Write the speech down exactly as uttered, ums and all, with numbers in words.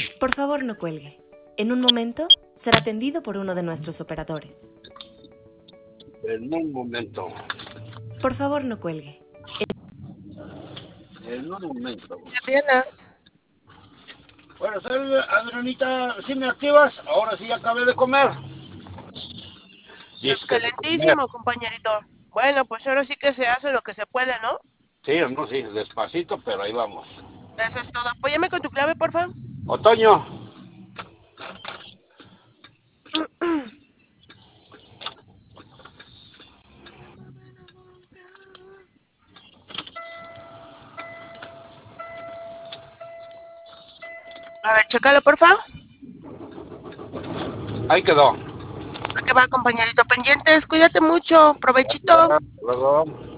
Por favor, no cuelgue. En un momento será atendido por uno de nuestros operadores. En un momento. Por favor, no cuelgue. En un momento. ¿Qué tienes? Buenas tardes, Adrianita. ¿Sí me activas? Ahora sí acabé de comer. Disque de comer. Excelentísimo, compañerito. Bueno, pues ahora sí que se hace lo que se puede, ¿no? Sí, no, sí, despacito, pero ahí vamos. Eso es todo. Apóyame con tu clave, porfa. Otoño. A ver, chécalo, porfa. Ahí quedó. ¿Qué va, compañerito? Pendientes, cuídate mucho. Provechito. Luego.